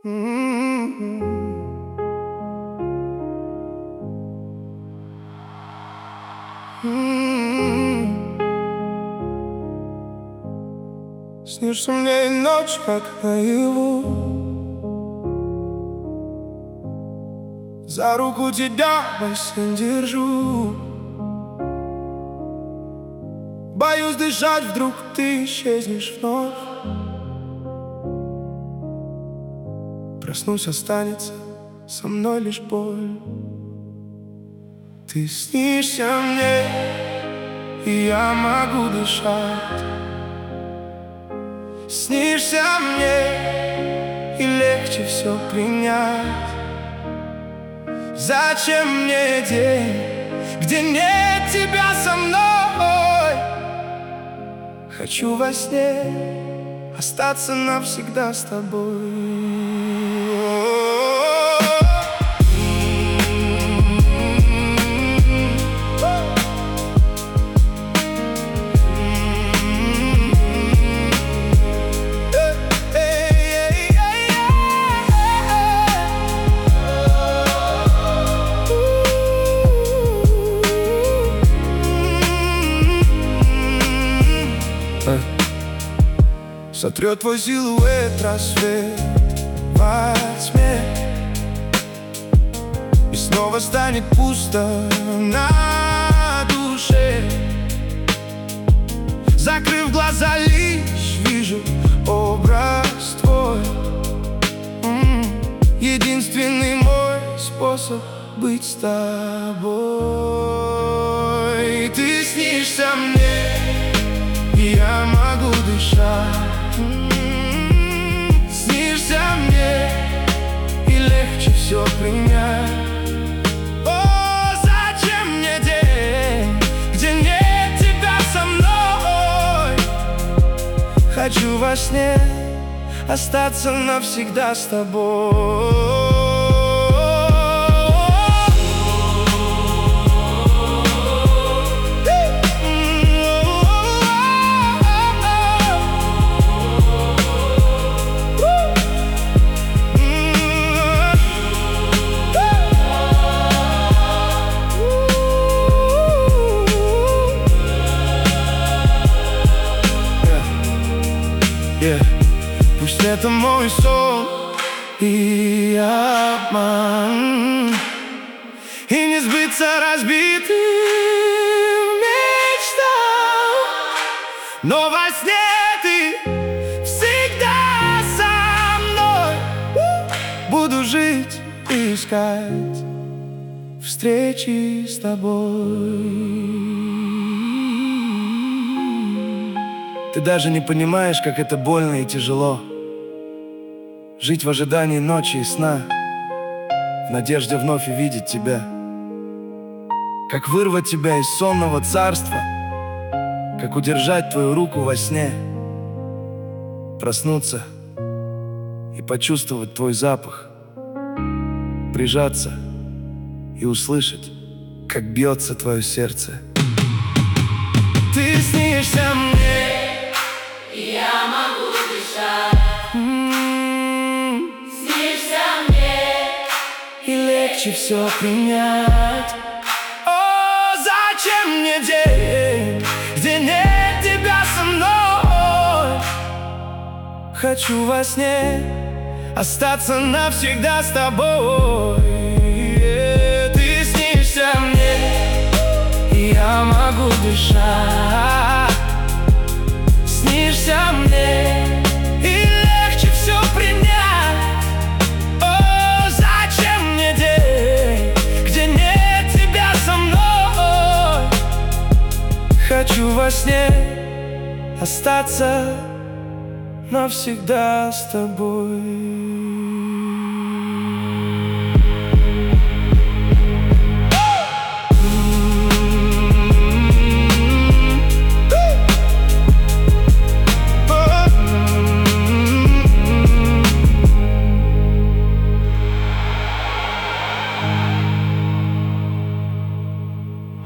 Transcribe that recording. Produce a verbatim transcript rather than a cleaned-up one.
Снишься мне и ночь, как наяву. За руку тебя во сне держу. Боюсь дышать, вдруг ты исчезнешь вновь. Проснусь, останется со мной лишь боль. Ты снишься мне, и я могу дышать. Снишься мне, и легче все принять. Зачем мне день, где нет тебя со мной? Хочу во сне остаться навсегда с тобой. Сотрет твой силуэт рассвет во тьме, и снова станет пусто на душе. Закрыв глаза, лишь вижу образ твой. Единственный мой способ быть с тобой. Ты снишься мне, и я могу дышать. Снишься мне, и легче все принять. О, зачем мне день, где нет тебя со мной? Хочу во сне остаться навсегда с тобой. Yeah. Пусть это мой сон и обман, и не сбыться разбитым мечтам, но во сне ты всегда со мной. Буду жить и искать встречи с тобой. Ты даже не понимаешь, как это больно и тяжело жить в ожидании ночи и сна, в надежде вновь увидеть тебя. Как вырвать тебя из сонного царства, как удержать твою руку во сне, проснуться и почувствовать твой запах, прижаться и услышать, как бьется твое сердце. Ты снишься мне, я могу дышать. м-м-м. Снишься мне, и легче все принять. О, зачем мне день, где нет тебя со мной? Хочу во сне остаться навсегда с тобой. Ты снишься мне, и я могу дышать. Снишься мне, и легче все принять. О, зачем мне день, где нет тебя со мной? Хочу во сне остаться навсегда с тобой.